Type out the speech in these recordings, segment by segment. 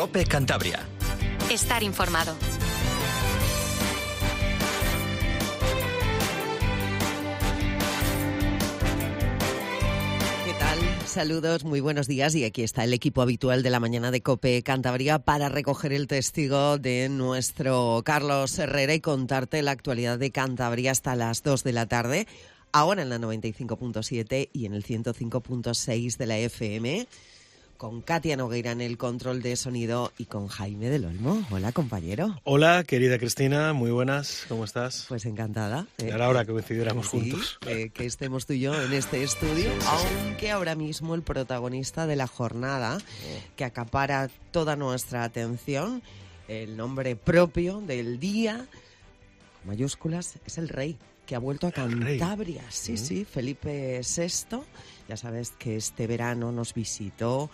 COPE Cantabria. Estar informado. Saludos, muy buenos días, y aquí está el equipo habitual de la mañana de COPE Cantabria para recoger el testigo de nuestro Carlos Herrera y contarte la actualidad de Cantabria hasta las 2 de la tarde, ahora en la 95.7 y en el 105.6 de la FM, con Katia Nogueira en el control de sonido y con Jaime del Olmo. Hola, compañero. Hola, querida Cristina, muy buenas, ¿cómo estás? Pues encantada. Ya era hora que coincidiéramos juntos. Que estemos tú y yo en este estudio, aunque ahora mismo el protagonista de la jornada, que acapara toda nuestra atención, el nombre propio del día, con mayúsculas, es el rey, que ha vuelto a Cantabria. Sí, Felipe VI. Ya sabes que este verano nos visitó,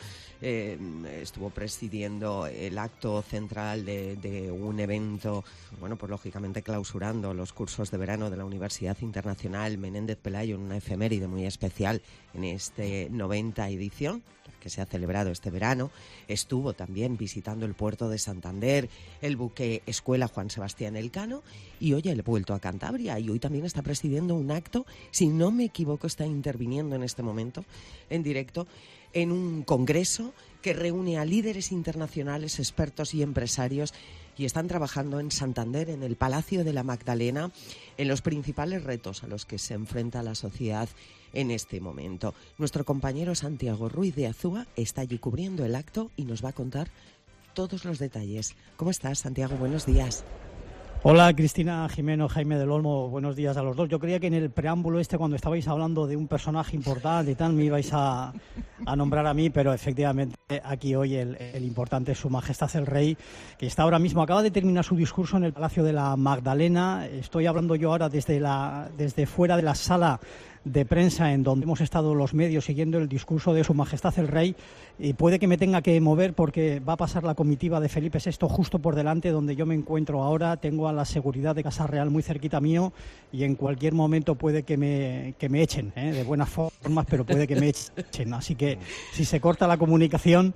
estuvo presidiendo el acto central de un evento, bueno, pues lógicamente clausurando los cursos de verano de la Universidad Internacional Menéndez Pelayo, en una efeméride muy especial en este 90 edición que se ha celebrado este verano. Estuvo también visitando el puerto de Santander, el buque Escuela Juan Sebastián Elcano, y hoy ha vuelto a Cantabria y hoy también está presidiendo un acto, si no me equivoco, está interviniendo en este momento en directo en un congreso que reúne a líderes internacionales, expertos y empresarios, y están trabajando en Santander, en el Palacio de la Magdalena, en los principales retos a los que se enfrenta la sociedad en este momento. Nuestro compañero Santiago Ruiz de Azúa está allí cubriendo el acto y nos va a contar todos los detalles. ¿Cómo estás, Santiago? Buenos días. Hola, Cristina, Jimeno, Jaime del Olmo, buenos días a los dos. Yo creía que en el preámbulo cuando estabais hablando de un personaje importante y tal, me ibais a nombrar a mí, pero efectivamente aquí hoy el importante es Su Majestad el Rey, que está ahora mismo, acaba de terminar su discurso en el Palacio de la Magdalena. Estoy hablando yo ahora desde fuera de la sala de prensa en donde hemos estado los medios siguiendo el discurso de Su Majestad el Rey, y puede que me tenga que mover porque va a pasar la comitiva de Felipe VI justo por delante donde yo me encuentro ahora. Tengo a la seguridad de Casa Real muy cerquita mío y en cualquier momento puede que me echen, de buenas formas, pero puede que me echen. Así que si se corta la comunicación,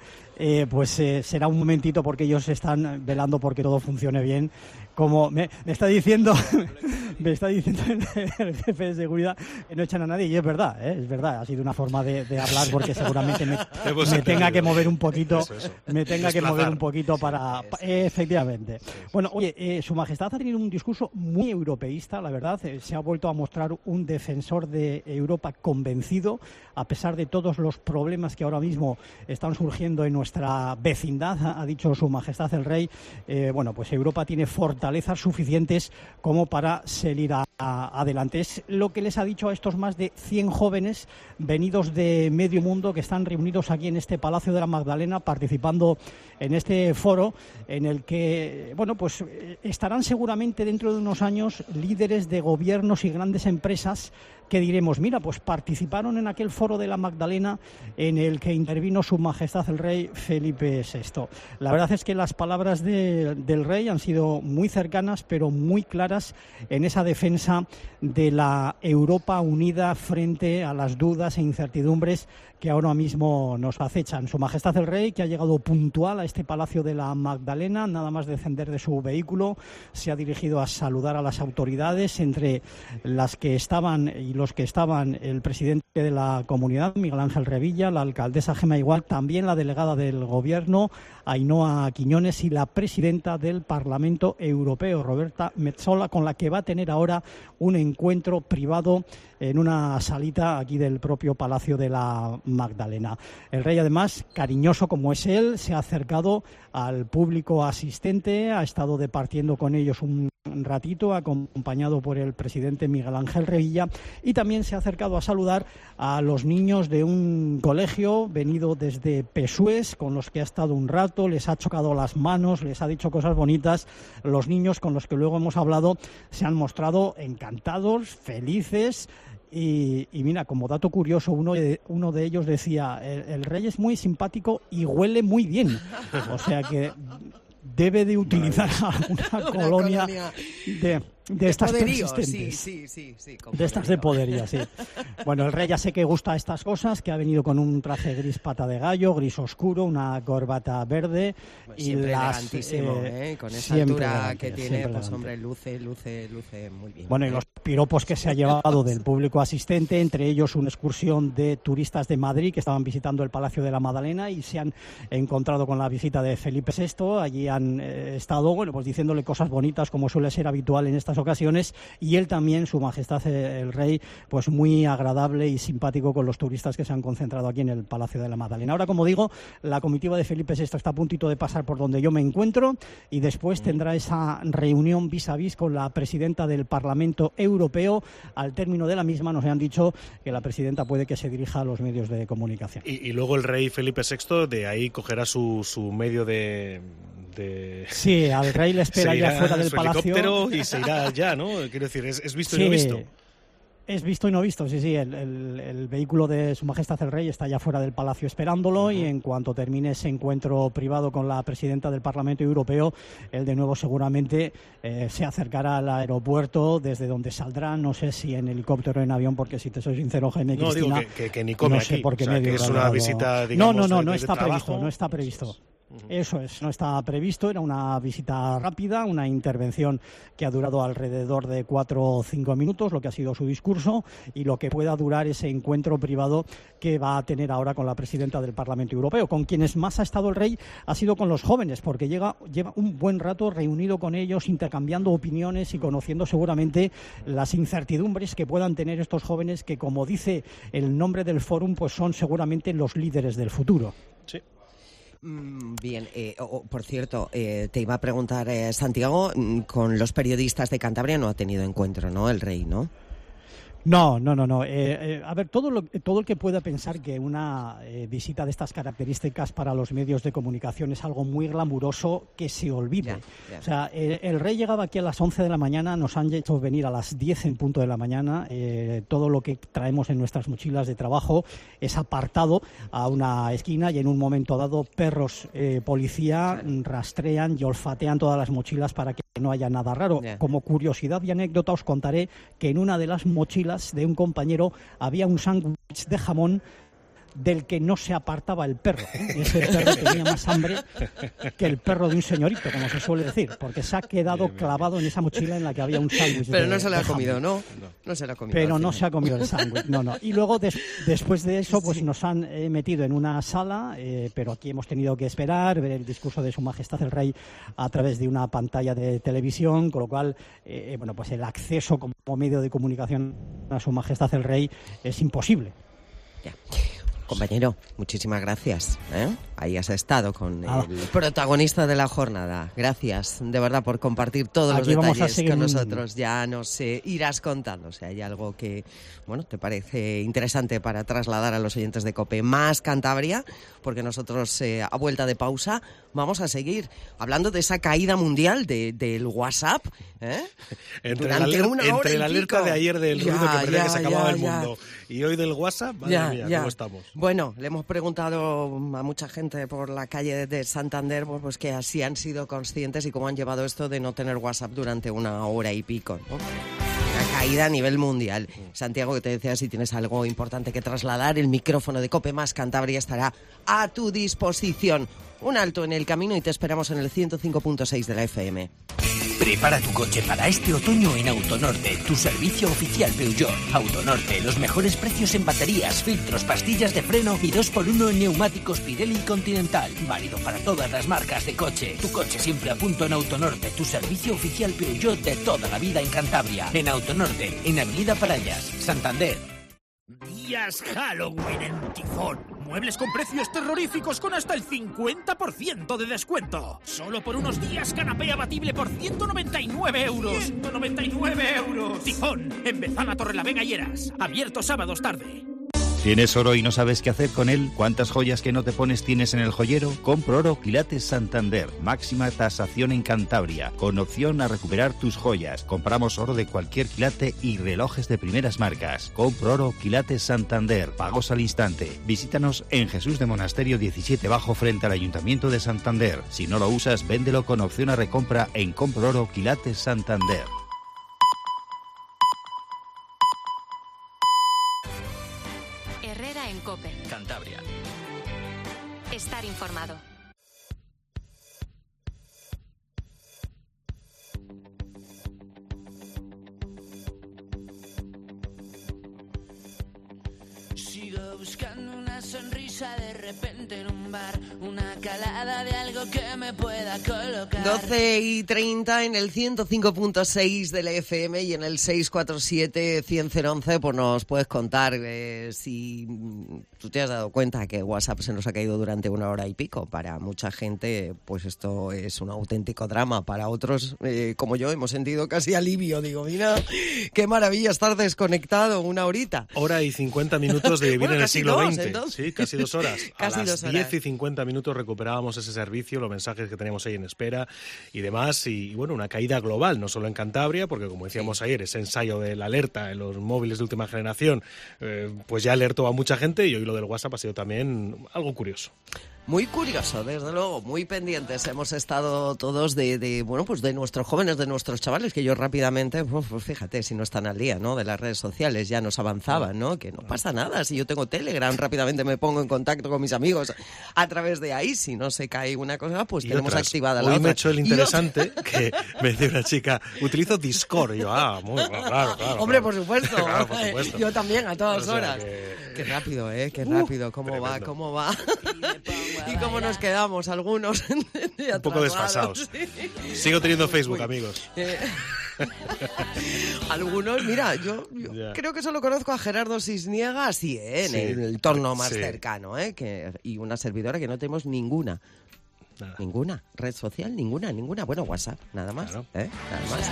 será un momentito, porque ellos están velando porque todo funcione bien. Como me está diciendo el jefe de seguridad, que no echan a nadie, y es verdad, ha sido una forma de hablar, porque seguramente me tenga que mover un poquito, para efectivamente. Bueno, oye, Su Majestad ha tenido un discurso muy europeísta, la verdad. Se ha vuelto a mostrar un defensor de Europa convencido, a pesar de todos los problemas que ahora mismo están surgiendo en nuestra vecindad. Ha dicho Su Majestad el Rey, pues Europa tiene fortalezas suficientes como para salir adelante. Es lo que les ha dicho a estos más de 100 jóvenes venidos de medio mundo que están reunidos aquí en este Palacio de la Magdalena, participando en este foro en el que, estarán seguramente dentro de unos años líderes de gobiernos y grandes empresas que diremos, mira, pues participaron en aquel foro de la Magdalena en el que intervino Su Majestad el Rey Felipe VI. La verdad es que las palabras del rey han sido muy cercanas, pero muy claras en esa defensa de la Europa unida frente a las dudas e incertidumbres que ahora mismo nos acechan. Su Majestad el Rey, que ha llegado puntual a este Palacio de la Magdalena, nada más descender de su vehículo, se ha dirigido a saludar a las autoridades, entre las que estaban y los que estaban el presidente de la comunidad, Miguel Ángel Revilla, la alcaldesa Gemma Igual, también la delegada del Gobierno, Ainhoa Quiñones, y la presidenta del Parlamento Europeo, Roberta Metsola, con la que va a tener ahora un encuentro privado en una salita aquí del propio Palacio de la Magdalena. El rey, además, cariñoso como es él, se ha acercado al público asistente, ha estado departiendo con ellos un ratito, acompañado por el presidente Miguel Ángel Revilla, y también se ha acercado a saludar a los niños de un colegio venido desde Pesués, con los que ha estado un rato, les ha chocado las manos, les ha dicho cosas bonitas. Los niños con los que luego hemos hablado se han mostrado encantados, felices. Y mira, como dato curioso, uno de ellos decía, el rey es muy simpático y huele muy bien. O sea que debe de utilizar una colonia de estas poderío, persistentes. Sí, de estas de podería, sí. Bueno, el rey ya sé que gusta estas cosas, que ha venido con un traje gris pata de gallo, gris oscuro, una corbata verde y siempre las elegantísimo, con esa altura que tiene, pues hombre, luce muy bien. Bueno, y los piropos que se ha llevado del público asistente, entre ellos una excursión de turistas de Madrid que estaban visitando el Palacio de la Magdalena y se han encontrado con la visita de Felipe VI. Allí han estado, bueno, pues diciéndole cosas bonitas como suele ser habitual en estas ocasiones, y él también, Su Majestad el Rey, pues muy agradable y simpático con los turistas que se han concentrado aquí en el Palacio de la Magdalena. Ahora, como digo, la comitiva de Felipe VI está a puntito de pasar por donde yo me encuentro y después tendrá esa reunión vis a vis con la presidenta del Parlamento Europeo. Al término de la misma nos han dicho que la presidenta puede que se dirija a los medios de comunicación. Y luego el rey Felipe VI de ahí cogerá su medio de... Sí, al rey le espera ya fuera del palacio. Helicóptero y se irá ya, ¿no? Quiero decir, es visto y no visto. Es visto y no visto, sí. El vehículo de Su Majestad el Rey está ya fuera del palacio esperándolo y en cuanto termine ese encuentro privado con la presidenta del Parlamento Europeo, él de nuevo seguramente se acercará al aeropuerto desde donde saldrá, no sé si en helicóptero o en avión, porque si te soy sincero, Jaime, no, Cristina, digo que ni come no sé aquí, por qué medio. Que es una visita, digamos, no está previsto, no está previsto. Eso es, no está previsto, era una visita rápida, una intervención que ha durado alrededor de 4 o 5 minutos, lo que ha sido su discurso, y lo que pueda durar ese encuentro privado que va a tener ahora con la presidenta del Parlamento Europeo. Con quienes más ha estado el rey ha sido con los jóvenes, porque lleva un buen rato reunido con ellos, intercambiando opiniones y conociendo seguramente las incertidumbres que puedan tener estos jóvenes que, como dice el nombre del fórum, pues son seguramente los líderes del futuro. Sí. Bien, por cierto, te iba a preguntar, Santiago, con los periodistas de Cantabria no ha tenido encuentro, ¿no? El rey, ¿no? No. A ver, todo el que pueda pensar que una visita de estas características para los medios de comunicación es algo muy glamuroso, que se olvide. Ya. O sea, el rey llegaba aquí a las 11 de la mañana, nos han hecho venir a las 10 en punto de la mañana. Todo lo que traemos en nuestras mochilas de trabajo es apartado a una esquina y en un momento dado perros policía rastrean y olfatean todas las mochilas para que no haya nada raro. Como curiosidad y anécdota os contaré que en una de las mochilas de un compañero había un sándwich de jamón del que no se apartaba el perro. Ese perro tenía más hambre que el perro de un señorito, como se suele decir, porque se ha quedado clavado en esa mochila en la que había un sándwich. Pero no se lo ha comido, ¿no? No se lo ha comido. Pero no se ha comido el sándwich, no. Y luego, después de eso, pues nos han metido en una sala, pero aquí hemos tenido que esperar, ver el discurso de Su Majestad el Rey a través de una pantalla de televisión, con lo cual, bueno, pues el acceso como medio de comunicación a Su Majestad el Rey es imposible. Ya. Compañero, muchísimas gracias. Ahí has estado con el protagonista de la jornada. Gracias, de verdad, por compartir todos los detalles con nosotros. Ya nos irás contando si hay algo que, bueno, te parece interesante para trasladar a los oyentes de COPE más Cantabria, porque nosotros, a vuelta de pausa, vamos a seguir hablando de esa caída mundial del WhatsApp. Entre la alerta de ayer del ruido que parecía que se acababa el mundo y hoy del WhatsApp, madre mía, ¿cómo estamos? Bueno, le hemos preguntado a mucha gente por la calle de Santander pues que así han sido conscientes y cómo han llevado esto de no tener WhatsApp durante 1 hora y pico, ¿no? Una caída a nivel mundial. Santiago, que te decía, si tienes algo importante que trasladar, el micrófono de COPE más Cantabria estará a tu disposición. Un alto en el camino y te esperamos en el 105.6 de la FM. Prepara tu coche para este otoño en Autonorte, tu servicio oficial Peugeot. Autonorte, los mejores precios en baterías, filtros, pastillas de freno y 2x1 en neumáticos Pirelli y Continental. Válido para todas las marcas de coche. Tu coche siempre a punto en Autonorte, tu servicio oficial Peugeot de toda la vida en Cantabria. En Autonorte, en Avenida Parallas, Santander. Días Halloween en Tifón. Muebles con precios terroríficos con hasta el 50% de descuento. Solo por unos días, canapé abatible por 199 euros. ¡199 euros! Tifón, en Bezana, Torrelavega y Heras. Abierto sábados tarde. ¿Tienes oro y no sabes qué hacer con él? ¿Cuántas joyas que no te pones tienes en el joyero? Compro Oro Quilates Santander. Máxima tasación en Cantabria, con opción a recuperar tus joyas. Compramos oro de cualquier quilate y relojes de primeras marcas. Compro Oro Quilates Santander. Pagos al instante. Visítanos en Jesús de Monasterio 17 Bajo frente al Ayuntamiento de Santander. Si no lo usas, véndelo con opción a recompra en Compro Oro Quilates Santander. Estar informado. Sigo buscando una sonrisa de repente en un bar, una calada de algo que me pueda colocar. 12:30 en el 105.6 del FM y en el 647-100-11, pues nos puedes contar si tú te has dado cuenta que WhatsApp se nos ha caído durante 1 hora y pico. Para mucha gente, pues esto es un auténtico drama. Para otros, como yo, hemos sentido casi alivio. Digo, mira, qué maravilla estar desconectado 1 horita. Hora y 50 minutos de vivir en el siglo XX. Entonces. Sí, casi 2 horas. Casi a las 2 horas. 10:50 recuperábamos ese servicio, los mensajes que teníamos ahí en espera y demás. Y bueno, una caída global, no solo en Cantabria, porque como decíamos ayer, ese ensayo de la alerta en los móviles de última generación, pues ya alertó a mucha gente, y hoy lo del WhatsApp ha sido también algo curioso. Muy curioso, desde luego, muy pendientes hemos estado todos de nuestros jóvenes, de nuestros chavales, que ellos rápidamente, pues fíjate, si no están al día, ¿no?, de las redes sociales, ya nos avanzaban, ¿no?, que no pasa nada, si yo tengo Telegram, rápidamente me pongo en contacto con mis amigos a través de ahí, si no se cae una cosa, pues tenemos otras, activada la otra. Hoy me he hecho el interesante, que me decía una chica, utilizo Discord, y yo, muy claro. Hombre, por supuesto, claro, por supuesto. Yo también, a todas horas. Que... Qué rápido, qué rápido, cómo va. Y cómo nos quedamos algunos. Un poco desfasados. Sí. Sigo teniendo Facebook, amigos. Algunos, mira, yo creo que solo conozco a Gerardo Cisniega así, en el entorno más cercano, y una servidora que no tenemos ninguna. Nada. Ninguna red social, ninguna. Bueno, WhatsApp, nada más. Claro. Nada más.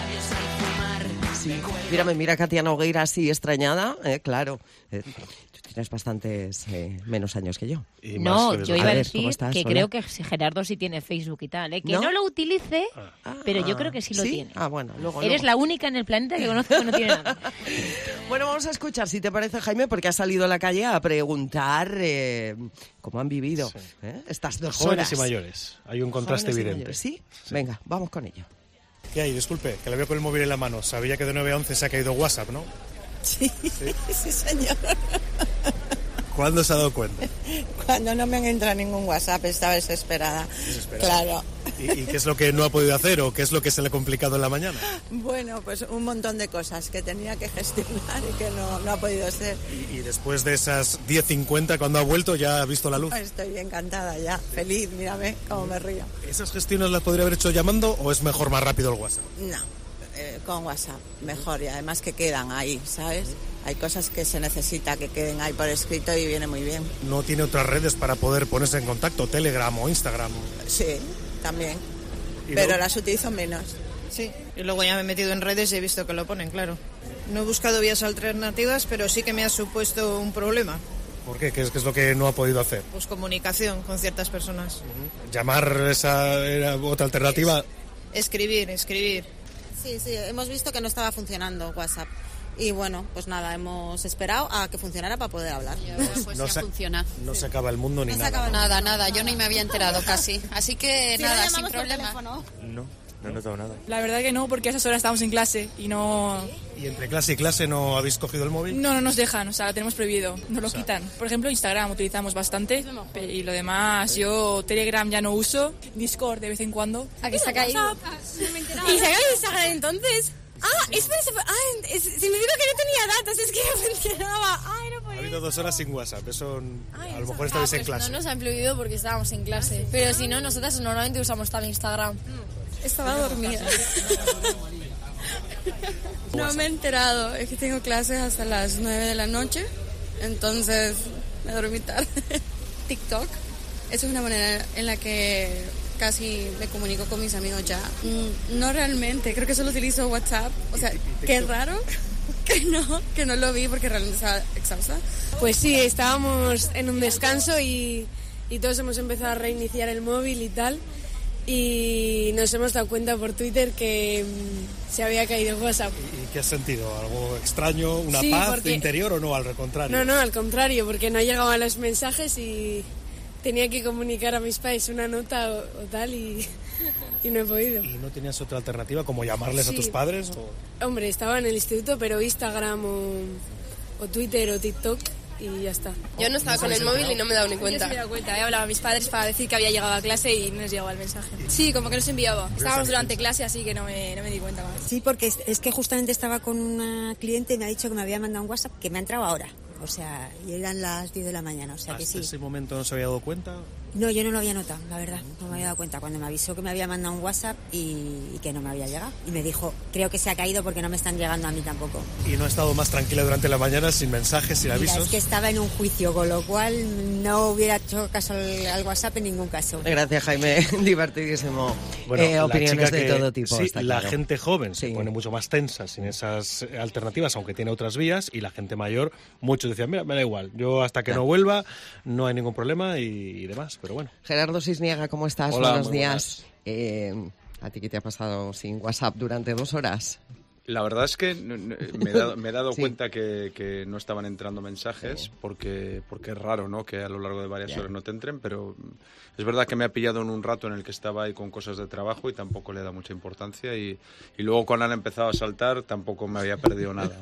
Sí. Mira Katia Nogueira así extrañada, claro. Tú tienes bastantes menos años que yo. No, yo iba a decir estás, que hola? Creo que Gerardo sí tiene Facebook y tal, que no lo utilice, pero yo creo que sí lo tiene. Bueno, luego. Eres la única en el planeta que conozco que no tiene nada. Bueno, vamos a escuchar, si te parece, Jaime, porque has salido a la calle a preguntar cómo han vivido estas 2 horas. Jóvenes y mayores, hay un contraste evidente. ¿Sí? Venga, vamos con ello. ¿Qué hay? Disculpe, que le veo con el móvil en la mano. Sabía que de 9 a 11 se ha caído WhatsApp, ¿no? Sí, señor. ¿Cuándo se ha dado cuenta? Cuando no me han entrado ningún WhatsApp, estaba desesperada. Claro. ¿Y qué es lo que no ha podido hacer o qué es lo que se le ha complicado en la mañana? Bueno, pues un montón de cosas que tenía que gestionar y que no ha podido ser. ¿Y después de esas 10:50, cuando ha vuelto, ya ha visto la luz? Estoy encantada ya, feliz, mírame cómo me río. ¿Esas gestiones las podría haber hecho llamando o es mejor más rápido el WhatsApp? No, con WhatsApp, mejor, y además que quedan ahí, ¿sabes? Hay cosas que se necesita que queden ahí por escrito y viene muy bien. ¿No tiene otras redes para poder ponerse en contacto? ¿Telegram o Instagram? Sí, también, pero las utilizo menos. Sí, y luego ya me he metido en redes y he visto que lo ponen, claro. No he buscado vías alternativas, pero sí que me ha supuesto un problema. ¿Por qué? ¿Qué es lo que no ha podido hacer? Pues comunicación con ciertas personas. ¿Llamar esa era otra alternativa? Escribir. Sí, hemos visto que no estaba funcionando WhatsApp. Y bueno, pues nada, hemos esperado a que funcionara para poder hablar. Pues no ya funciona. No se acaba el mundo ni nada. Nada, yo ni me había enterado casi. Así que nada, sin problema. No he notado nada. La verdad que no, porque a esas horas estamos en clase y no... ¿Y entre clase y clase no habéis cogido el móvil? No nos dejan, o sea, lo tenemos prohibido, nos lo quitan. Por ejemplo, Instagram utilizamos bastante y lo demás, yo Telegram ya no uso, Discord de vez en cuando. Aquí se ha caído. ¿Y se ha caído Instagram entonces? Se me dijo que no tenía datos, es que no funcionaba. No podía. Ha habido 2 horas sin WhatsApp, eso a lo mejor estabais en clase. No nos han prohibido porque estábamos en clase, pero si no, nosotras normalmente usamos tal Instagram. Estaba dormida. No me he enterado, es que tengo clases hasta las 9 de la noche, entonces me dormí tarde. TikTok, esa es una manera en la que casi me comunico con mis amigos ya. No realmente, creo que solo utilizo WhatsApp, o sea, qué raro que no lo vi porque realmente estaba exhausta. Pues sí, estábamos en un descanso y todos hemos empezado a reiniciar el móvil y tal. Y nos hemos dado cuenta por Twitter que se había caído WhatsApp. ¿Y qué has sentido? ¿Algo extraño? ¿Una paz interior o no? Al contrario. No, al contrario, porque no llegaban los mensajes y tenía que comunicar a mis padres una nota o tal y no he podido. ¿Y no tenías otra alternativa como llamarles a tus padres? Hombre, estaba en el instituto, pero Instagram o Twitter o TikTok y ya está. Yo no estaba con el móvil y no me he dado ni cuenta. Yo sí me he dado cuenta, he hablado a mis padres para decir que había llegado a clase y no les llegaba el mensaje. Sí, como que no se enviaba. Estábamos durante clase, así que no me di cuenta más. Sí, porque es que justamente estaba con una cliente y me ha dicho que me había mandado un WhatsApp que me ha entrado ahora. O sea, y eran las 10 de la mañana, o sea que sí. ¿Hasta ese momento no se había dado cuenta? No, yo no lo había notado, la verdad, no me había dado cuenta. Cuando me avisó que me había mandado un WhatsApp y que no me había llegado. Y me dijo, creo que se ha caído porque no me están llegando a mí tampoco. ¿Y no ha estado más tranquila durante la mañana, sin mensajes, sin avisos? Mira, es que estaba en un juicio, con lo cual no hubiera hecho caso al WhatsApp en ningún caso. Gracias, Jaime, divertidísimo. Bueno, opiniones de todo tipo. Sí, está la claro. gente joven se pone mucho más tensa sin esas alternativas, aunque tiene otras vías, y la gente mayor, muchos decían, mira, me da igual, yo hasta que no vuelva no hay ningún problema y demás, pero bueno. Gerardo Cisniega, ¿cómo estás? Hola, buenos muy días. ¿A ti qué te ha pasado sin WhatsApp durante 2 horas? La verdad es que me he dado cuenta que no estaban entrando mensajes porque es raro, ¿no?, que a lo largo de varias horas no te entren, pero es verdad que me ha pillado en un rato en el que estaba ahí con cosas de trabajo y tampoco le he dado mucha importancia y luego cuando han empezado a saltar tampoco me había perdido nada.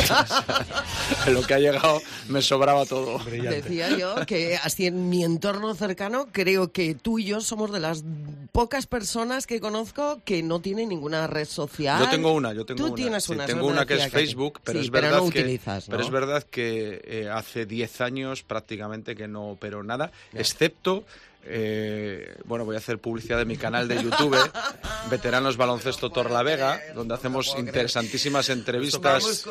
En lo que ha llegado me sobraba todo. Brillante. Decía yo que así en mi entorno cercano creo que tú y yo somos de las pocas personas que conozco que no tienen ninguna red social. Yo tengo una. Tienes una, tengo una que es Facebook, pero sí, es verdad no que utilizas, ¿no? Pero es verdad que hace 10 años prácticamente que no opero nada, excepto bueno, voy a hacer publicidad de mi canal de YouTube, Veteranos Baloncesto Torlavega, donde hacemos interesantísimas entrevistas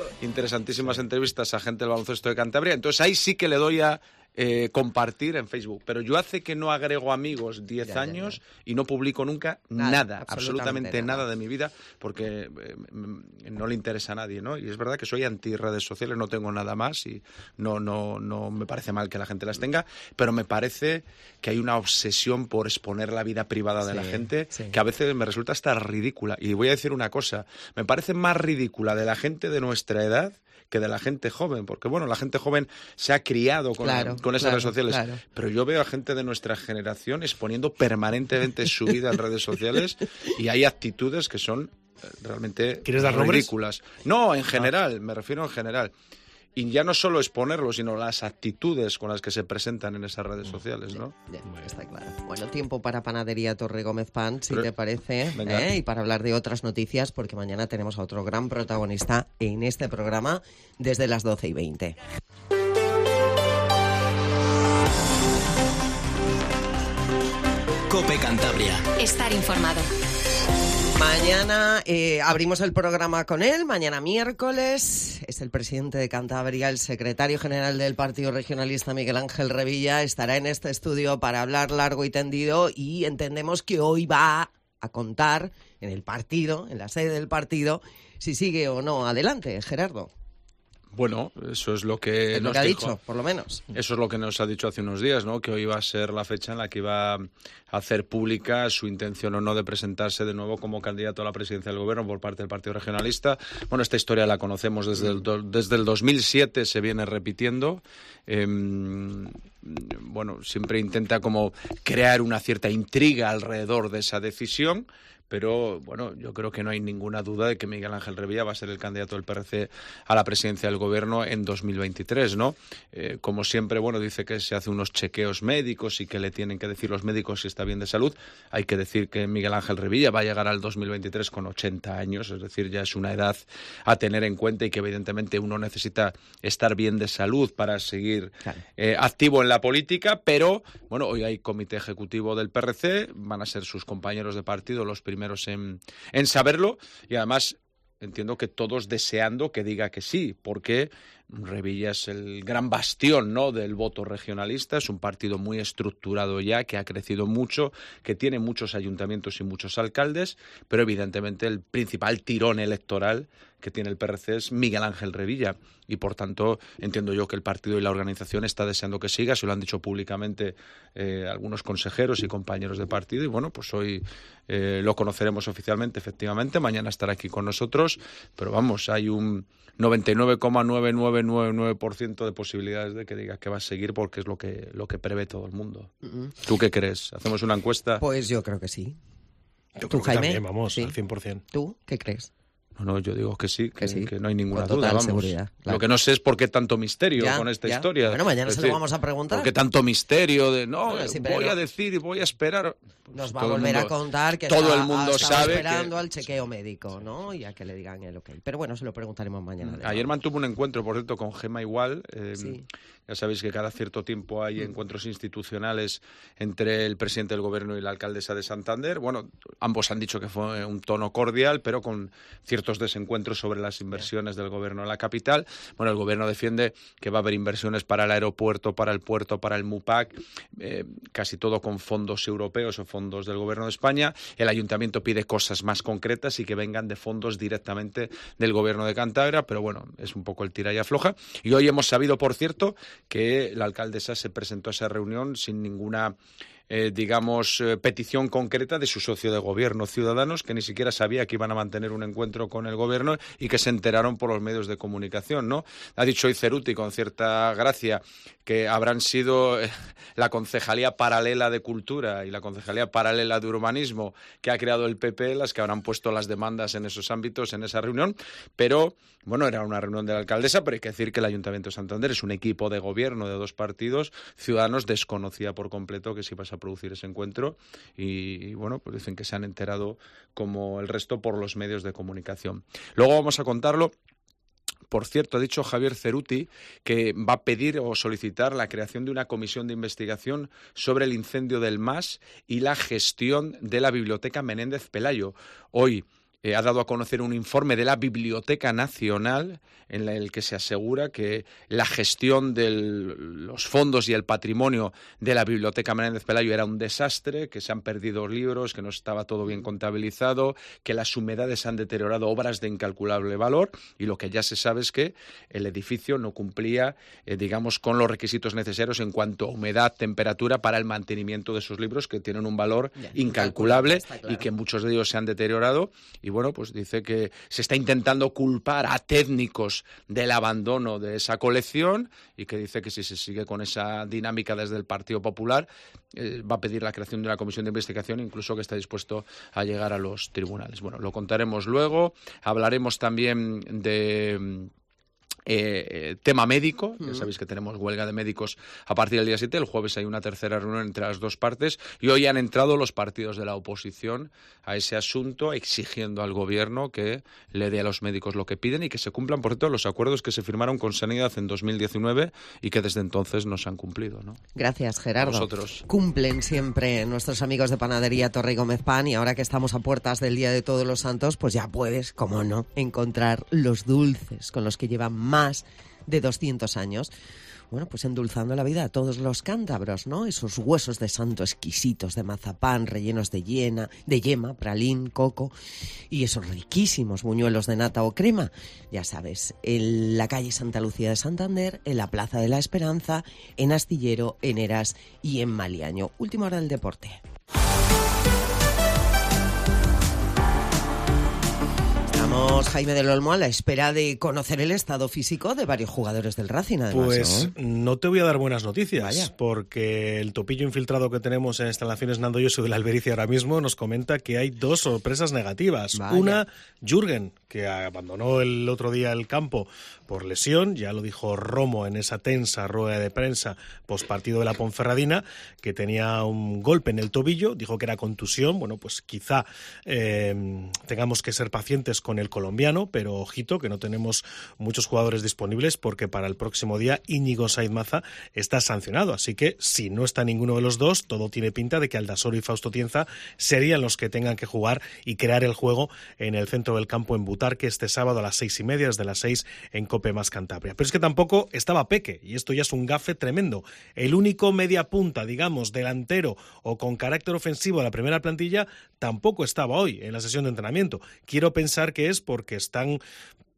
a gente del baloncesto de Cantabria. Entonces ahí sí que le doy a compartir en Facebook, pero yo hace que no agrego amigos 10 años y no publico nunca nada, absolutamente nada de mi vida, porque no le interesa a nadie, ¿no? Y es verdad que soy anti redes sociales, no tengo nada más y no me parece mal que la gente las tenga, pero me parece que hay una obsesión por exponer la vida privada de la gente que a veces me resulta hasta ridícula. Y voy a decir una cosa, me parece más ridícula de la gente de nuestra edad que de la gente joven, porque bueno, la gente joven se ha criado con esas redes sociales, pero yo veo a gente de nuestra generación exponiendo permanentemente su vida en redes sociales y hay actitudes que son realmente ridículas. No, en general, me refiero en general. Y ya no solo exponerlo, sino las actitudes con las que se presentan en esas redes sociales, ¿no? Está claro. Bueno, tiempo para Panadería Torre Gómez Pan, si te parece, venga. Y para hablar de otras noticias, porque mañana tenemos a otro gran protagonista en este programa desde las 12:20. COPE Cantabria. Estar informado. Mañana abrimos el programa con él, mañana miércoles. Es el presidente de Cantabria, el secretario general del Partido Regionalista, Miguel Ángel Revilla, estará en este estudio para hablar largo y tendido y entendemos que hoy va a contar en el partido, en la sede del partido, si sigue o no adelante, Gerardo. Bueno, eso es lo que es nos lo que ha dijo. dicho, por lo menos. Eso es lo que nos ha dicho hace unos días, ¿no? Que hoy iba a ser la fecha en la que iba a hacer pública su intención o no de presentarse de nuevo como candidato a la presidencia del gobierno por parte del Partido Regionalista. Bueno, esta historia la conocemos desde el 2007, se viene repitiendo. Bueno, siempre intenta como crear una cierta intriga alrededor de esa decisión. Pero, bueno, yo creo que no hay ninguna duda de que Miguel Ángel Revilla va a ser el candidato del PRC a la presidencia del gobierno en 2023, ¿no? Como siempre, bueno, dice que se hace unos chequeos médicos y que le tienen que decir los médicos si está bien de salud. Hay que decir que Miguel Ángel Revilla va a llegar al 2023 con 80 años, es decir, ya es una edad a tener en cuenta y que evidentemente uno necesita estar bien de salud para seguir activo en la política, pero, bueno, hoy hay comité ejecutivo del PRC, van a ser sus compañeros de partido los primeros en saberlo y además entiendo que todos deseando que diga que sí, porque Revilla es el gran bastión, ¿no?, del voto regionalista, es un partido muy estructurado ya, que ha crecido mucho, que tiene muchos ayuntamientos y muchos alcaldes, pero evidentemente el principal tirón electoral que tiene el PRC es Miguel Ángel Revilla y por tanto entiendo yo que el partido y la organización está deseando que siga, se lo han dicho públicamente algunos consejeros y compañeros de partido y bueno, pues hoy lo conoceremos oficialmente, efectivamente, mañana estará aquí con nosotros, pero vamos, hay un 99,9999% de posibilidades de que diga que va a seguir porque es lo que prevé todo el mundo. ¿Tú qué crees? ¿Hacemos una encuesta? Pues yo creo que sí. Yo ¿Tú, creo que Jaime? también, vamos, Sí. al 100%. ¿Tú qué crees? No, yo digo que sí, que no hay ninguna con duda, total vamos. seguridad, claro. Lo que no sé es por qué tanto misterio con esta historia. Bueno, mañana se lo vamos a preguntar. ¿Por qué tanto misterio de voy a decir y voy a esperar? Nos va a volver a contar que todo el mundo sabe esperando al chequeo médico, ¿no? Y a que le digan el ok. Pero bueno, se lo preguntaremos mañana. Ayer mantuvo un encuentro, por cierto, con Gemma Igual. Sí. Ya sabéis que cada cierto tiempo hay encuentros institucionales entre el presidente del gobierno y la alcaldesa de Santander. Bueno, ambos han dicho que fue un tono cordial, pero con ciertos desencuentros sobre las inversiones del gobierno en la capital. Bueno, el gobierno defiende que va a haber inversiones para el aeropuerto, para el puerto, para el MUPAC, casi todo con fondos europeos o fondos del gobierno de España. El ayuntamiento pide cosas más concretas y que vengan de fondos directamente del gobierno de Cantabria, pero bueno, es un poco el tira y afloja. Y hoy hemos sabido, por cierto, que la alcaldesa se presentó a esa reunión sin ninguna petición concreta de su socio de gobierno, Ciudadanos, que ni siquiera sabía que iban a mantener un encuentro con el gobierno y que se enteraron por los medios de comunicación, ¿no? Ha dicho hoy Ceruti, con cierta gracia, que habrán sido la Concejalía Paralela de Cultura y la Concejalía Paralela de Urbanismo que ha creado el PP las que habrán puesto las demandas en esos ámbitos, en esa reunión, pero bueno, era una reunión de la alcaldesa, pero hay que decir que el Ayuntamiento de Santander es un equipo de gobierno de dos partidos. Ciudadanos desconocía por completo que se iba a producir ese encuentro y bueno, pues dicen que se han enterado como el resto por los medios de comunicación. Luego vamos a contarlo. Por cierto, ha dicho Javier Ceruti que va a pedir o solicitar la creación de una comisión de investigación sobre el incendio del MAS y la gestión de la Biblioteca Menéndez Pelayo. Hoy ha dado a conocer un informe de la Biblioteca Nacional en el que se asegura que la gestión de los fondos y el patrimonio de la Biblioteca Menéndez Pelayo era un desastre, que se han perdido libros, que no estaba todo bien contabilizado, que las humedades han deteriorado obras de incalculable valor y lo que ya se sabe es que el edificio no cumplía, con los requisitos necesarios en cuanto a humedad, temperatura para el mantenimiento de esos libros que tienen un valor incalculable y que muchos de ellos se han deteriorado. Y bueno, pues dice que se está intentando culpar a técnicos del abandono de esa colección y que dice que si se sigue con esa dinámica desde el Partido Popular va a pedir la creación de una comisión de investigación, incluso que está dispuesto a llegar a los tribunales. Bueno, lo contaremos luego. Hablaremos también de tema médico. Ya sabéis que tenemos huelga de médicos a partir del día 7. El jueves hay una tercera reunión entre las dos partes y hoy han entrado los partidos de la oposición a ese asunto exigiendo al gobierno que le dé a los médicos lo que piden y que se cumplan, por cierto, los acuerdos que se firmaron con Sanidad en 2019 y que desde entonces no se han cumplido, ¿no? Gracias, Gerardo. Nosotros. Cumplen siempre nuestros amigos de Panadería Torre y Gómez Pan y ahora que estamos a puertas del Día de Todos los Santos, pues ya puedes, como no, encontrar los dulces con los que llevan más de 200 años. Bueno, pues endulzando la vida a todos los cántabros, ¿no? Esos huesos de santo exquisitos de mazapán, rellenos de yema, pralín, coco y esos riquísimos buñuelos de nata o crema. Ya sabes, en la calle Santa Lucía de Santander, en la Plaza de la Esperanza, en Astillero, en Eras y en Maliaño. Última hora del deporte. Estamos, Jaime del Olmo, a la espera de conocer el estado físico de varios jugadores del Racing, además. Pues no te voy a dar buenas noticias, porque el topillo infiltrado que tenemos en instalaciones Nando Yosu de la Albericia ahora mismo nos comenta que hay dos sorpresas negativas. Vaya. Una, Jürgen, que abandonó el otro día el campo por lesión, ya lo dijo Romo en esa tensa rueda de prensa postpartido de la Ponferradina, que tenía un golpe en el tobillo, dijo que era contusión. Bueno, pues quizá tengamos que ser pacientes con el colombiano, pero ojito que no tenemos muchos jugadores disponibles porque para el próximo día Íñigo Said Maza está sancionado, así que si no está ninguno de los dos, todo tiene pinta de que Aldasoro y Fausto Tienza serían los que tengan que jugar y crear el juego en el centro del campo en Butarque este sábado a las 6:30, desde las 6 en Cope Más Cantabria. Pero es que tampoco estaba Peque, y esto ya es un gafe tremendo. El único media punta, digamos, delantero o con carácter ofensivo de la primera plantilla tampoco estaba hoy en la sesión de entrenamiento. Quiero pensar que es porque están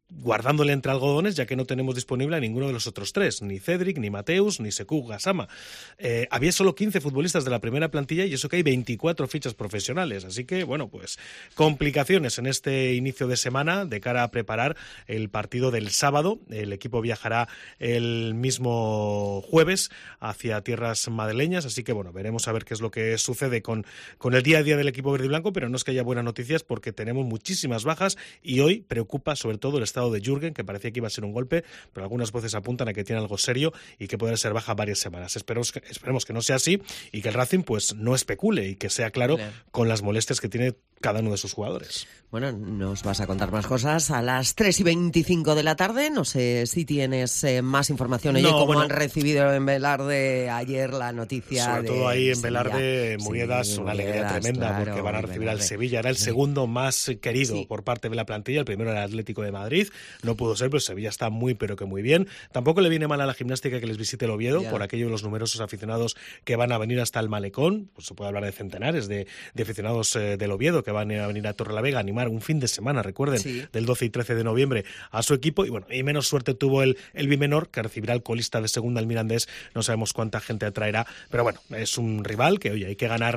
guardándole entre algodones, ya que no tenemos disponible a ninguno de los otros tres, ni Cedric, ni Mateus, ni Sekou Gassama. Había solo 15 futbolistas de la primera plantilla y eso que hay 24 fichas profesionales, así que, bueno, pues complicaciones en este inicio de semana de cara a preparar el partido del sábado. El equipo viajará el mismo jueves hacia tierras madrileñas, así que, bueno, veremos a ver qué es lo que sucede con el día a día del equipo verde y blanco, pero no es que haya buenas noticias porque tenemos muchísimas bajas y hoy preocupa sobre todo el estado de Jürgen, que parecía que iba a ser un golpe, pero algunas voces apuntan a que tiene algo serio y que puede ser baja varias semanas. Esperemos que no sea así y que el Racing pues no especule y que sea claro con las molestias que tiene cada uno de sus jugadores. Bueno, nos vas a contar más cosas a las 3:25 de la tarde. No sé si tienes más información. Oye, ¿cómo han recibido en Velarde ayer la noticia? Sobre todo ahí en Velarde, Muriedas, una alegría tremenda, porque van a recibir al Sevilla. Era el segundo más querido por parte de la plantilla. El primero era el Atlético de Madrid. No pudo ser, pero Sevilla está muy, pero que muy bien. Tampoco le viene mal a la Gimnástica que les visite el Oviedo, por aquello de los numerosos aficionados que van a venir hasta el Malecón. Pues se puede hablar de centenares de aficionados del Oviedo que van a venir a Torrelavega a animar un fin de semana, recuerden, del 12 y 13 de noviembre a su equipo. Y bueno, y menos suerte tuvo el Bimenor, que recibirá al colista de segunda, el Mirandés. No sabemos cuánta gente atraerá, pero bueno, es un rival que, oye, hay que ganar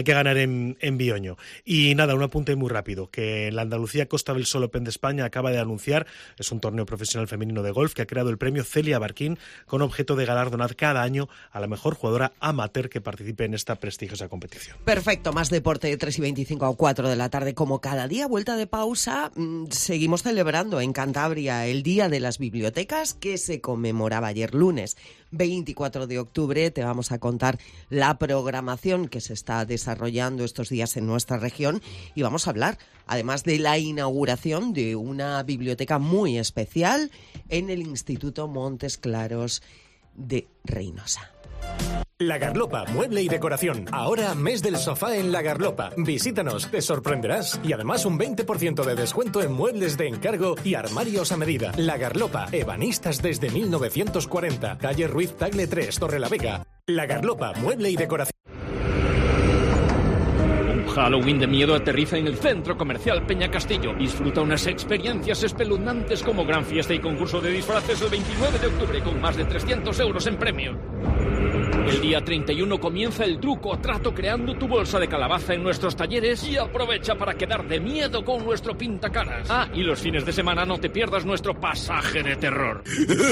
en Bioño. Y nada, un apunte muy rápido, que la Andalucía Costa del Sol Open de España acaba de anunciar, es un torneo profesional femenino de golf que ha creado el premio Celia Barquín con objeto de galardonar cada año a la mejor jugadora amateur que participe en esta prestigiosa competición. Perfecto, más deporte de 3:25 a 4 de la tarde, como cada día. Vuelta de pausa, seguimos celebrando en Cantabria el Día de las Bibliotecas, que se conmemoraba ayer lunes 24 de octubre. Te vamos a contar la programación que se está desarrollando estos días en nuestra región y vamos a hablar, además, de la inauguración de una biblioteca muy especial en el Instituto Montes Claros de Reynosa. La Garlopa, mueble y decoración. Ahora mes del sofá en La Garlopa. Visítanos, te sorprenderás. Y además un 20% de descuento en muebles de encargo y armarios a medida. La Garlopa, ebanistas desde 1940. Calle Ruiz Tagle 3, Torrelavega. La Garlopa, mueble y decoración. Halloween de miedo aterriza en el Centro Comercial Peña Castillo. Disfruta unas experiencias espeluznantes como gran fiesta y concurso de disfraces el 29 de octubre con más de 300 euros en premio. El día 31 comienza el truco o trato creando tu bolsa de calabaza en nuestros talleres y aprovecha para quedar de miedo con nuestro pintacaras. Ah, y los fines de semana no te pierdas nuestro pasaje de terror.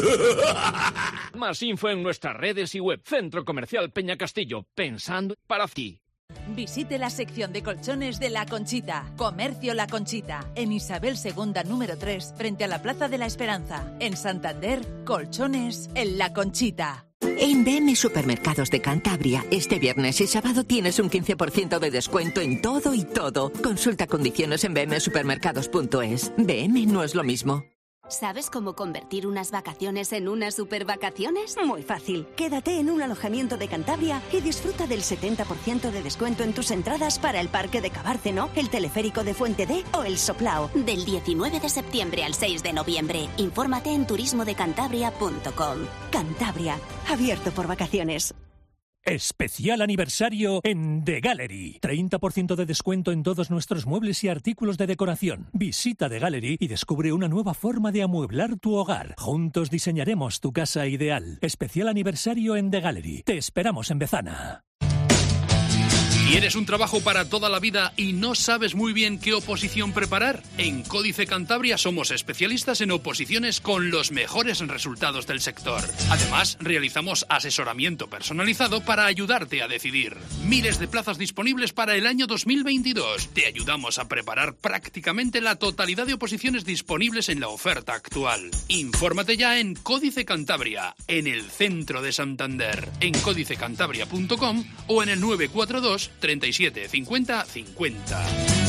Más info en nuestras redes y web. Centro Comercial Peña Castillo, pensando para ti. Visite la sección de colchones de La Conchita. Comercio La Conchita, en Isabel II número 3, frente a la Plaza de la Esperanza. En Santander, colchones en La Conchita. En BM Supermercados de Cantabria, este viernes y sábado tienes un 15% de descuento en todo y todo. Consulta condiciones en bmsupermercados.es. BM no es lo mismo. ¿Sabes cómo convertir unas vacaciones en unas supervacaciones? Muy fácil. Quédate en un alojamiento de Cantabria y disfruta del 70% de descuento en tus entradas para el Parque de Cabárceno, el Teleférico de Fuente D o el Soplao. Del 19 de septiembre al 6 de noviembre. Infórmate en turismodecantabria.com. Cantabria, abierto por vacaciones. Especial aniversario en The Gallery. 30% de descuento en todos nuestros muebles y artículos de decoración. Visita The Gallery y descubre una nueva forma de amueblar tu hogar. Juntos diseñaremos tu casa ideal. Especial aniversario en The Gallery. Te esperamos en Bezana. ¿Quieres un trabajo para toda la vida y no sabes muy bien qué oposición preparar? En Códice Cantabria somos especialistas en oposiciones con los mejores resultados del sector. Además, realizamos asesoramiento personalizado para ayudarte a decidir. Miles de plazas disponibles para el año 2022. Te ayudamos a preparar prácticamente la totalidad de oposiciones disponibles en la oferta actual. Infórmate ya en Códice Cantabria, en el centro de Santander, en códicecantabria.com o en el 942 37 50 50.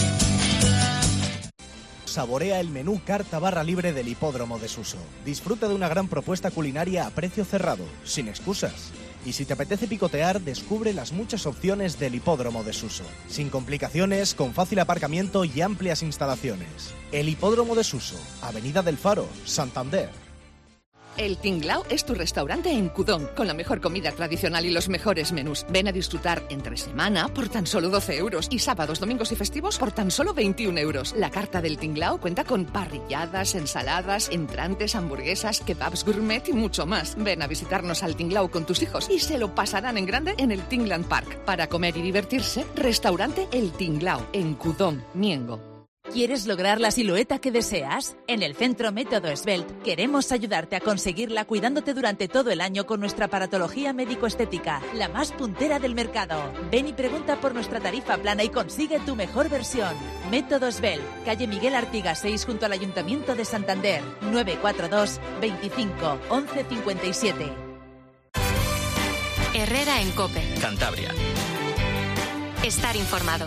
Saborea el menú carta barra libre del Hipódromo de Suso. Disfruta de una gran propuesta culinaria a precio cerrado, sin excusas. Y si te apetece picotear, descubre las muchas opciones del Hipódromo de Suso. Sin complicaciones, con fácil aparcamiento y amplias instalaciones. El Hipódromo de Suso, Avenida del Faro, Santander. El Tinglao es tu restaurante en Cudón, con la mejor comida tradicional y los mejores menús. Ven a disfrutar entre semana por tan solo 12 euros y sábados, domingos y festivos por tan solo 21 euros. La carta del Tinglao cuenta con parrilladas, ensaladas, entrantes, hamburguesas, kebabs gourmet y mucho más. Ven a visitarnos al Tinglao con tus hijos y se lo pasarán en grande en el Tingland Park. Para comer y divertirse, restaurante El Tinglao, en Cudón, Miengo. ¿Quieres lograr la silueta que deseas? En el Centro Método Svelte queremos ayudarte a conseguirla cuidándote durante todo el año con nuestra aparatología médico-estética, la más puntera del mercado. Ven y pregunta por nuestra tarifa plana y consigue tu mejor versión. Método Svelte, calle Miguel Artigas 6 junto al Ayuntamiento de Santander, 942 25 11 57. Herrera en COPE. Cantabria. Estar informado.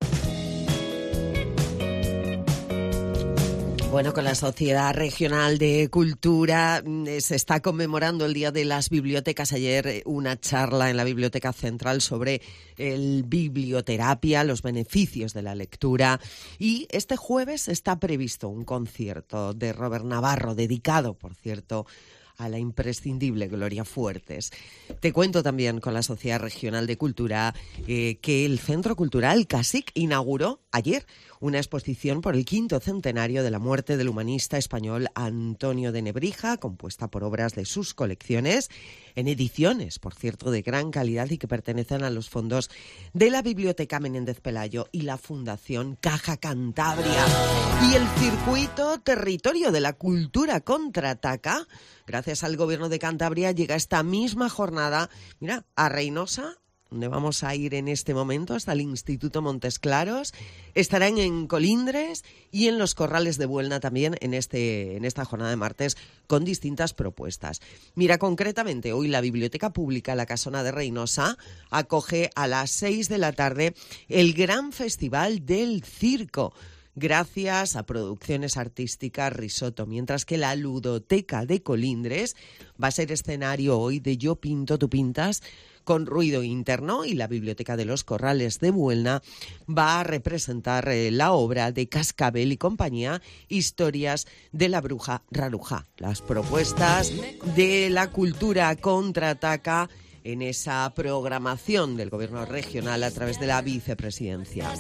Bueno, con la Sociedad Regional de Cultura se está conmemorando el Día de las Bibliotecas. Ayer una charla en la Biblioteca Central sobre el biblioterapia, los beneficios de la lectura. Y este jueves está previsto un concierto de Robert Navarro, dedicado, por cierto, a la imprescindible Gloria Fuertes. Te cuento también con la Sociedad Regional de Cultura que el Centro Cultural CASIC inauguró ayer una exposición por el 5º centenario de la muerte del humanista español Antonio de Nebrija, compuesta por obras de sus colecciones, en ediciones, por cierto, de gran calidad y que pertenecen a los fondos de la Biblioteca Menéndez Pelayo y la Fundación Caja Cantabria. Y el circuito Territorio de la Cultura contraataca, gracias al Gobierno de Cantabria, llega esta misma jornada, mira, a Reinosa, donde vamos a ir en este momento, hasta el Instituto Montes Claros. Estarán en Colindres y en los Corrales de Buelna también en esta jornada de martes con distintas propuestas. Mira, concretamente, hoy la Biblioteca Pública La Casona de Reinosa acoge a las 6 de la tarde el Gran Festival del Circo, gracias a producciones artísticas Risotto, mientras que la Ludoteca de Colindres va a ser escenario hoy de Yo Pinto, Tú Pintas, con ruido interno, y la Biblioteca de los Corrales de Buelna va a representar la obra de Cascabel y compañía, Historias de la Bruja Raruja. Las propuestas de la cultura contraataca en esa programación del Gobierno regional a través de la Vicepresidencia.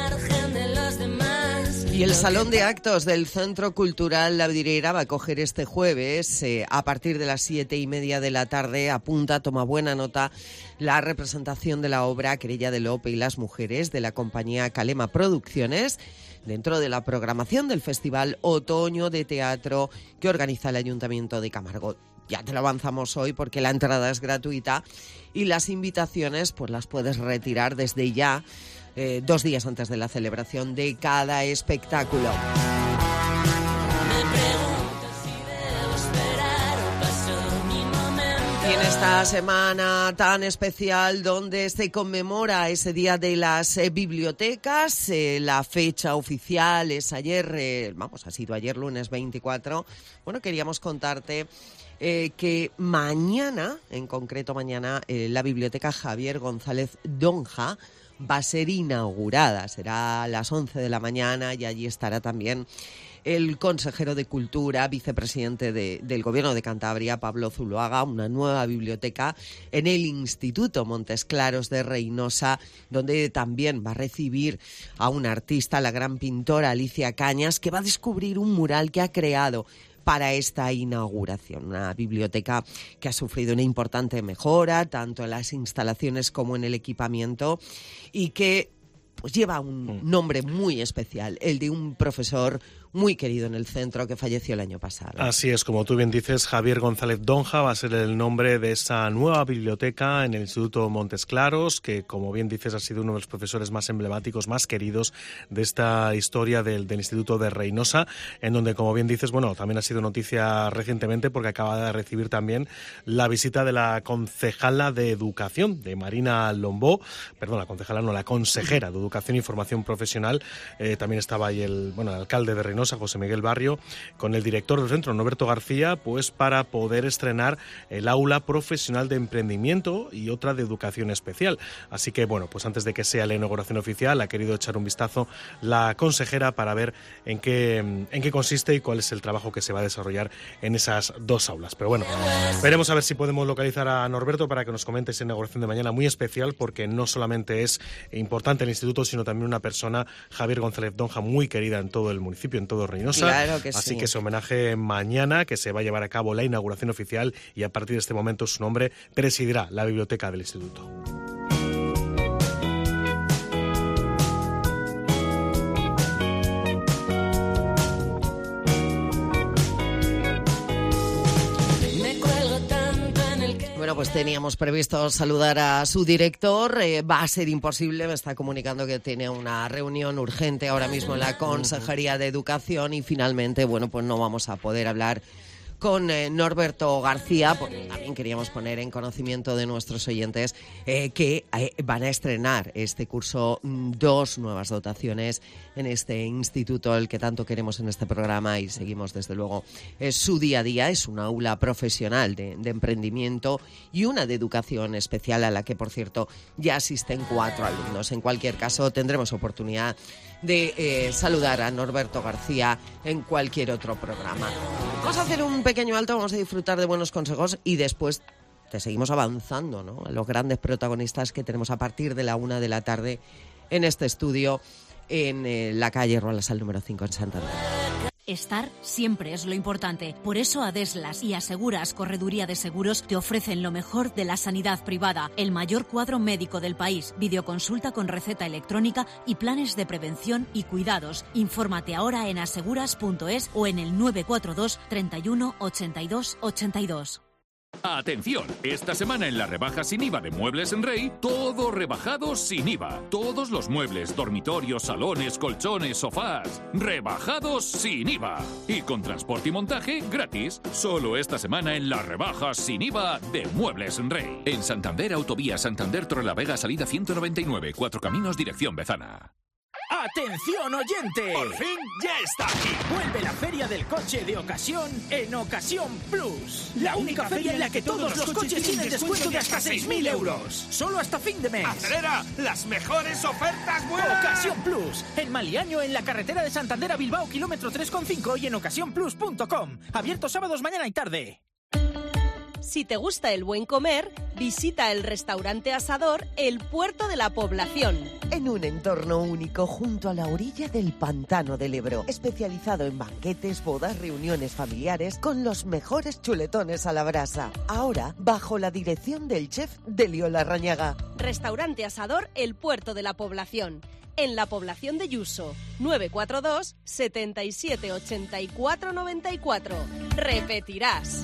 Y el Salón de Actos del Centro Cultural La Vidriera va a acoger este jueves, a partir de las 7:30 de la tarde, apunta, toma buena nota, la representación de la obra Querella de Lope y las mujeres de la compañía Calema Producciones, dentro de la programación del Festival Otoño de Teatro que organiza el Ayuntamiento de Camargo. Ya te lo avanzamos hoy porque la entrada es gratuita y las invitaciones pues las puedes retirar desde ya, 2 días antes de la celebración de cada espectáculo. Y en esta semana tan especial donde se conmemora ese Día de las Bibliotecas, la fecha oficial es ayer, ha sido ayer lunes 24. Bueno, queríamos contarte que mañana, en concreto mañana, la Biblioteca Javier González Donja va a ser inaugurada. Será a las 11 de la mañana y allí estará también el consejero de Cultura, vicepresidente del Gobierno de Cantabria, Pablo Zuloaga, una nueva biblioteca en el Instituto Montes Claros de Reinosa, donde también va a recibir a una artista, la gran pintora Alicia Cañas, que va a descubrir un mural que ha creado para esta inauguración. Una biblioteca que ha sufrido una importante mejora, tanto en las instalaciones como en el equipamiento, y que pues lleva un nombre muy especial, el de un profesor muy querido en el centro que falleció el año pasado. Así es, como tú bien dices, Javier González Donja va a ser el nombre de esa nueva biblioteca en el Instituto Montes Claros, que, como bien dices, ha sido uno de los profesores más emblemáticos, más queridos de esta historia del Instituto de Reinosa, en donde, como bien dices, bueno, también ha sido noticia recientemente porque acaba de recibir también la visita de la concejala de Educación, de Marina Lombó, la consejera de Educación y Formación Profesional. También estaba ahí el alcalde de Reinosa, Venosa, José Miguel Barrio, con el director del centro, Norberto García, pues para poder estrenar el aula profesional de emprendimiento y otra de educación especial. Así que, bueno, pues antes de que sea la inauguración oficial, ha querido echar un vistazo la consejera para ver en qué consiste y cuál es el trabajo que se va a desarrollar en esas dos aulas. Pero bueno, veremos a ver si podemos localizar a Norberto para que nos comente esa inauguración de mañana, muy especial, porque no solamente es importante el instituto, sino también una persona, Javier González Donja, muy querida en todo el municipio, en todo Reynosa. Claro que Así sí. que ese homenaje mañana, que se va a llevar a cabo la inauguración oficial, y a partir de este momento su nombre presidirá la biblioteca del instituto. Bueno, pues teníamos previsto saludar a su director, va a ser imposible, me está comunicando que tiene una reunión urgente ahora mismo en la Consejería de Educación y finalmente, bueno, pues no vamos a poder hablar con Norberto García, porque también queríamos poner en conocimiento de nuestros oyentes que van a estrenar este curso 2 nuevas dotaciones en este instituto, el que tanto queremos en este programa y seguimos desde luego. Es su día a día, es una aula profesional de emprendimiento y una de educación especial a la que, por cierto, ya asisten 4 alumnos. En cualquier caso, tendremos oportunidad de saludar a Norberto García en cualquier otro programa. Vamos a hacer un pequeño alto, vamos a disfrutar de buenos consejos y después te seguimos avanzando, ¿no?, a los grandes protagonistas que tenemos a partir de la 1 de la tarde en este estudio en la calle Rolasal número 5 en Santander. Estar siempre es lo importante. Por eso Adeslas y Aseguras Correduría de Seguros te ofrecen lo mejor de la sanidad privada, el mayor cuadro médico del país, videoconsulta con receta electrónica y planes de prevención y cuidados. Infórmate ahora en aseguras.es o en el 942 31 82 82. Atención, esta semana en la rebaja sin IVA de Muebles en Rey, todo rebajado sin IVA. Todos los muebles, dormitorios, salones, colchones, sofás, rebajados sin IVA. Y con transporte y montaje gratis. Solo esta semana en la rebaja sin IVA de Muebles en Rey. En Santander, Autovía Santander Torrelavega, salida 199, 4 Caminos, dirección Bezana. ¡Atención, oyente! ¡Por fin ya está aquí! Vuelve la Feria del Coche de Ocasión en Ocasión Plus. La única feria en la que todos los coches tienen descuento de hasta 6.000 euros. Solo hasta fin de mes. ¡Acelera! ¡Las mejores ofertas vuelan! Ocasión Plus. En Maliaño, en la carretera de Santander a Bilbao, kilómetro 3,5 y en ocasiónplus.com. Abierto sábados, mañana y tarde. Si te gusta el buen comer, visita el restaurante Asador El Puerto de la Población. En un entorno único junto a la orilla del Pantano del Ebro, especializado en banquetes, bodas, reuniones familiares con los mejores chuletones a la brasa. Ahora, bajo la dirección del chef Delio Larrañaga. Restaurante Asador El Puerto de la Población. En la población de Yuso, 942 77 84 94. Repetirás.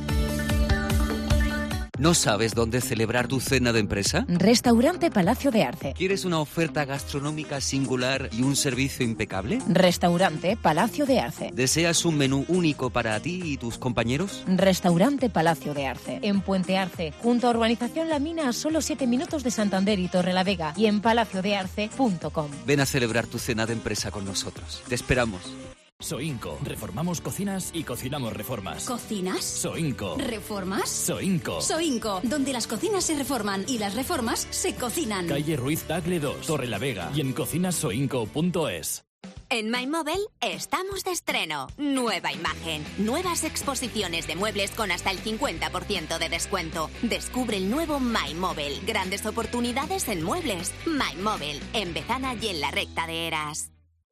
¿No sabes dónde celebrar tu cena de empresa? Restaurante Palacio de Arce. ¿Quieres una oferta gastronómica singular y un servicio impecable? Restaurante Palacio de Arce. ¿Deseas un menú único para ti y tus compañeros? Restaurante Palacio de Arce. En Puente Arce, junto a Urbanización La Mina, a solo 7 minutos de Santander y Torrelavega, y en palaciodearce.com. Ven a celebrar tu cena de empresa con nosotros. Te esperamos. Soinco. Reformamos cocinas y cocinamos reformas. ¿Cocinas? Soinco. ¿Reformas? Soinco. Soinco, donde las cocinas se reforman y las reformas se cocinan. Calle Ruiz Tagle 2, Torrelavega y en cocinasoinco.es. En MyMobile estamos de estreno. Nueva imagen. Nuevas exposiciones de muebles con hasta el 50% de descuento. Descubre el nuevo MyMobile. Grandes oportunidades en muebles. MyMobile. En Bezana y en la recta de Eras.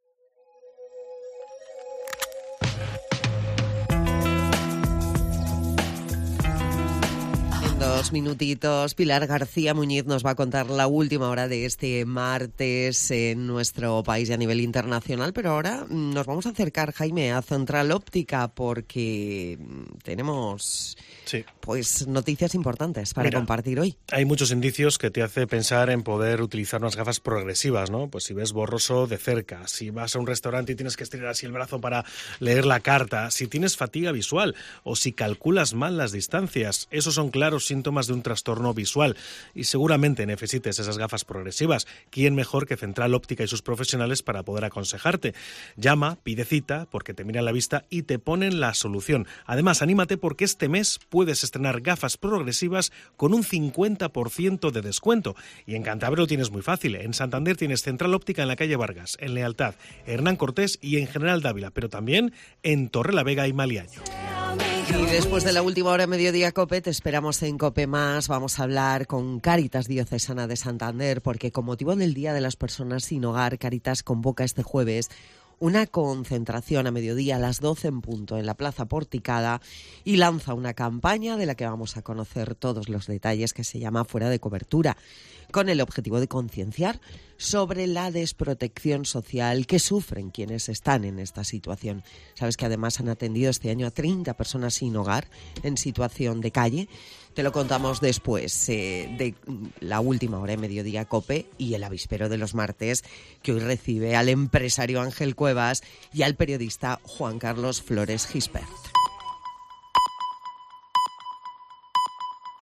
En 2 minutitos, Pilar García Muñiz nos va a contar la última hora de este martes en nuestro país y a nivel internacional, pero ahora nos vamos a acercar, Jaime, a Central Óptica porque tenemos Sí. Pues noticias importantes para compartir hoy. Hay muchos indicios que te hace pensar en poder utilizar unas gafas progresivas, ¿no? Pues si ves borroso de cerca, si vas a un restaurante y tienes que estirar así el brazo para leer la carta, si tienes fatiga visual o si calculas mal las distancias, esos son claros síntomas de un trastorno visual y seguramente necesites esas gafas progresivas. ¿Quién mejor que Central Óptica y sus profesionales para poder aconsejarte? Llama, pide cita, porque te miran la vista y te ponen la solución. Además, anímate porque este mes puedes estrenar gafas progresivas con un 50% de descuento. Y en Cantabria lo tienes muy fácil. En Santander tienes Central Óptica en la calle Vargas, en Lealtad, Hernán Cortés y en General Dávila, pero también en Torrelavega y Maliaño. Y después de la última hora Mediodía COPE, te esperamos en COPE Más. Vamos a hablar con Cáritas Diocesana de Santander, porque con motivo del Día de las Personas Sin Hogar, Cáritas convoca este jueves una concentración a mediodía a las 12 en punto en la Plaza Porticada y lanza una campaña de la que vamos a conocer todos los detalles, que se llama Fuera de Cobertura, con el objetivo de concienciar sobre la desprotección social que sufren quienes están en esta situación. Sabes que además han atendido este año a 30 personas sin hogar en situación de calle. Te lo contamos después de la última hora de Mediodía COPE y el avispero de los martes, que hoy recibe al empresario Ángel Cuevas y al periodista Juan Carlos Flores Gispert.